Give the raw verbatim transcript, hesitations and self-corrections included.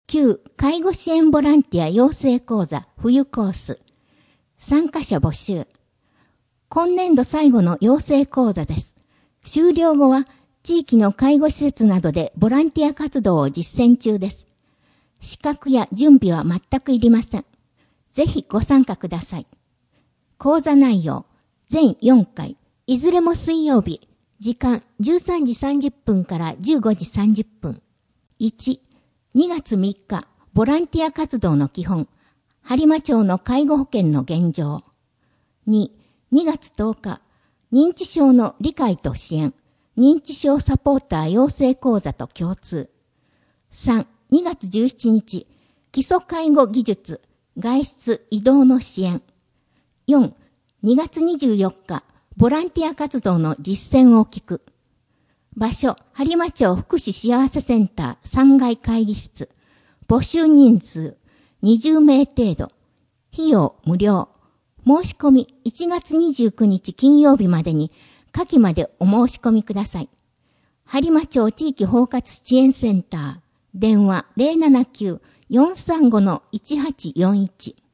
旧介護支援ボランティア養成講座冬コース。参加者募集。今年度最後の養成講座です。終了後は地域の介護施設などでボランティア活動を実践中です。資格や準備は全くいりません。ぜひご参加ください。講座内容、全よんかい、いずれも水曜日、時間じゅうさんじさんじゅっぷんからじゅうごじさんじゅっぷん。いち、にがつみっか、ボランティア活動の基本、播磨町の介護保険の現状。に、にがつとおか、認知症の理解と支援、認知症サポーター養成講座と共通。さん、にがつじゅうしちにち、基礎介護技術、外出移動の支援。よん、にがつにじゅうよっか、ボランティア活動の実践を聞く。場所、播磨町福祉幸せセンターさんがい会議室。募集人数にじゅうめい程度。費用無料。申し込みいちがつにじゅうくにち金曜日までに下記までお申し込みください。播磨町地域包括支援センター。電話 ゼロななきゅう よんさんご いちはちよんいち。